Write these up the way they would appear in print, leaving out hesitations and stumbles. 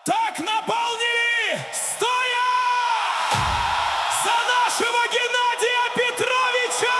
так наполнили, стоя за нашего Геннадия Петровича!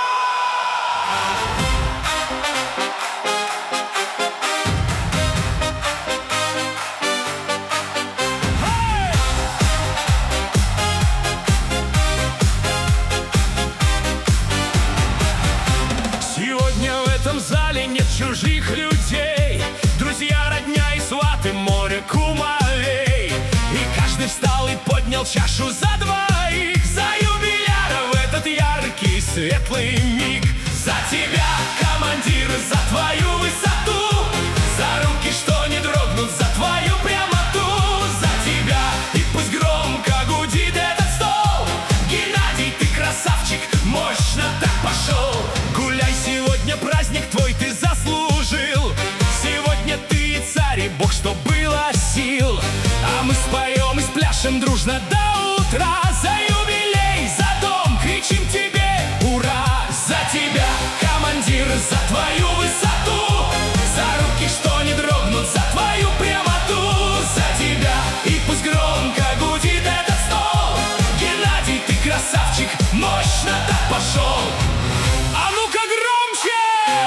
Сегодня в этом зале нет чужих людей, друзья, родня и сваты, море кумовей. И каждый встал и поднял чашу за двоих, за юбиляра в этот яркий светлый миг. За тебя, командир, за твою высоту, за руки, что не дрогнут, за твою прямоту. За тебя, и пусть громко гудит этот стол. Геннадий, ты красавчик, мощно так пошел. Гуляй сегодня, праздник твой ты заслужил. Сегодня ты и царь, и Бог, что было сил. А мы споем и спляшем дружно до утра. За юбилей, за дом кричим тебе ура. За тебя, командир, за твою высоту, за руки, что не дрогнут, за твою прямоту. За тебя, и пусть громко гудит этот стол. Геннадий, ты красавчик, мощно так пошел. А ну-ка громче,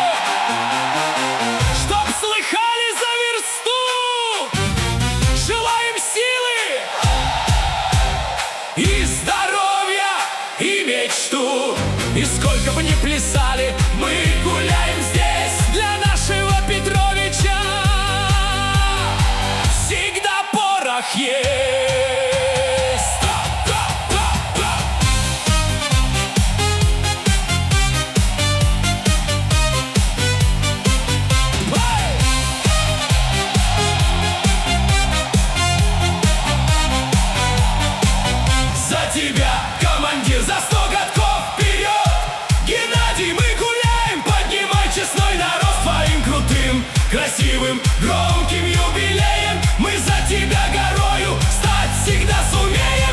чтоб слыхали за версту. Желаем силы и здоровья, и мечту. И сколько бы ни плясали, мы гуляем здесь для нашего Петровича. Всегда порох есть. За тебя, командир, за 100 годков вперед! Геннадий, мы гуляем, поднимай честной народ твоим крутым, красивым, громким юбилеем. Мы за тебя горою стать всегда сумеем.